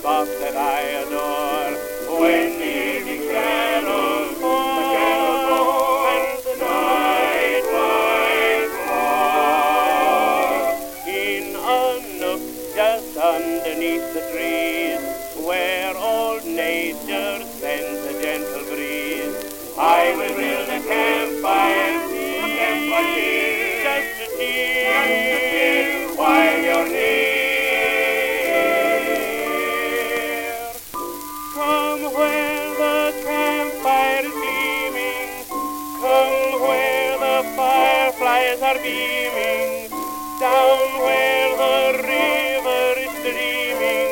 spot that I adore. When the evening shadows fall and the night light falls, in a nook just underneath the trees, where old nature sends a gentle breeze, I will build a campfire, just to see while you're near. Come where the campfire is gleaming, come where the fireflies are beaming, down where the river is streaming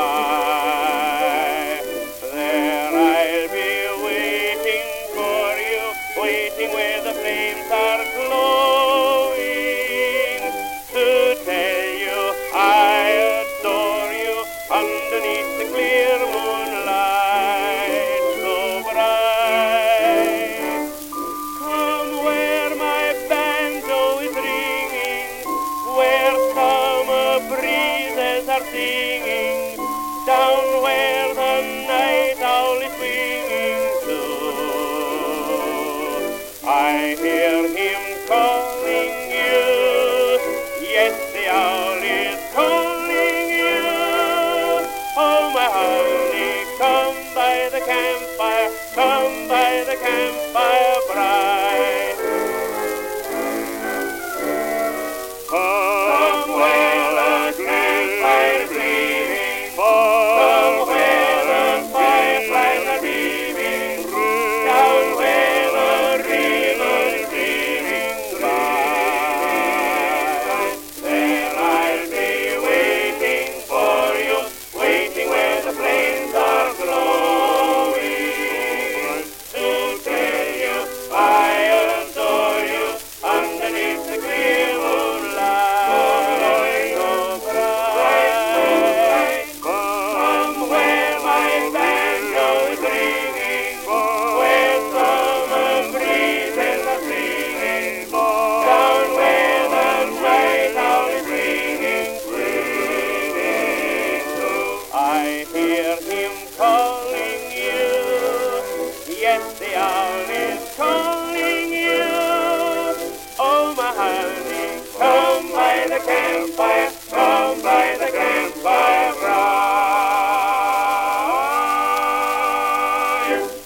by. There I'll be waiting for you, waiting where the flames are glowing, to tell you I adore you underneath the clear moonlight so bright. Come where my banjo is ringing, where summer breezes are singing, down where the night owl is winging too. I hear him calling you, yes, the owl is calling you. Oh, my honey, come by the campfire, come by the campfire bright. Come where the campfire is gleaming, come where the fireflies are beaming, down where the river is streaming by. There I'll be waiting for you, waiting where the flames are glowing, to tell you I adore you underneath the clear moonlight so bright. Come where my banjo is ringing, where summer breezes are singing, down where the night owl is ringing too. I hear him calling you, yes, the owl is calling you. Oh, my honey, come by the campfire, come by the campfire bright.